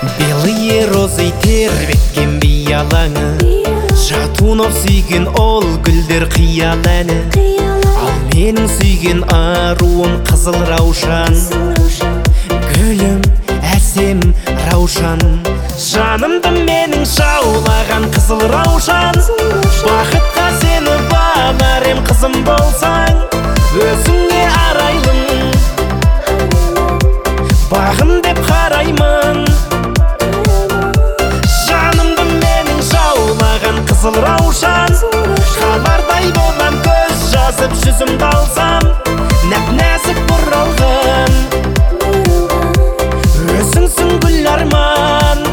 Белые розы тербеткен биялаңы, жатунов сүйген ол гүлдер қиял әні. Ал менің сүйген аруым қызыл раушан, гүлім әсем раушан. Жанымды менің жаулаған қызыл раушан, бақытқа сені балар ем қызым болсаң, өзіңе арайлым, бағым деп қараймын. Жанымды менің жаулаған қызыл раушан, қалардай болам көз жазып жүзімді алсам, нәп-нәзік бұралған, өзіңсің гүл арман.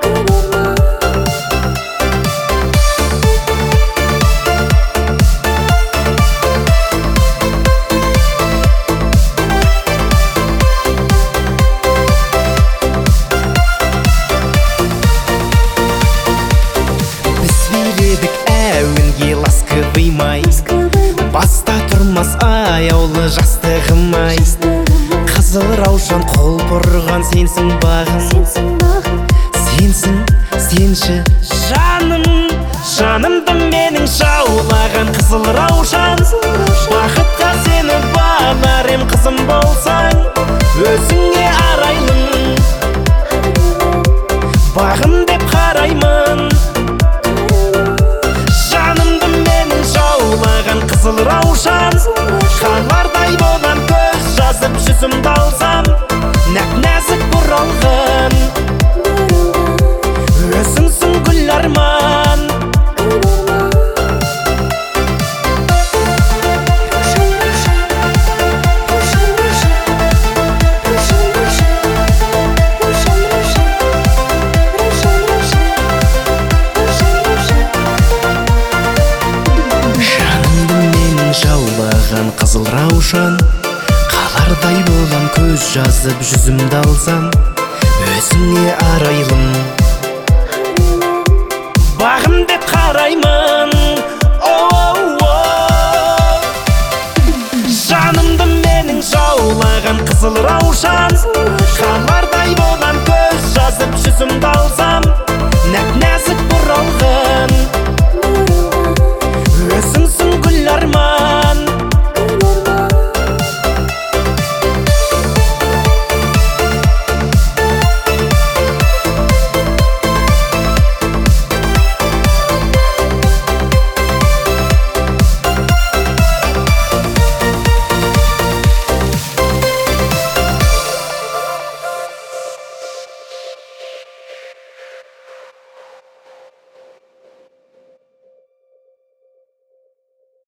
Ласковый май, баста тұрмас аяулы жастығым-ай. Қызыл раушан қол бұрған сенсің бағым, сенсің, сенші жаным. Жанымды менің жаулаған қызыл раушан, бақытқа сені балар ем қызым болсаң, өзіңе арайлым, бағым деп қараймын. Қызыл раушан, қалардай болам көз жазып жүзімді алсам, нәп-нәзік бұралған, өзіңсің гүл арман. Қызыл раушан, қалардай болам көз жазып жүзімді алсам, өзіңе арайлым, бағым деп қараймын. Жанымды менің жаулаған қызыл раушан, қалардай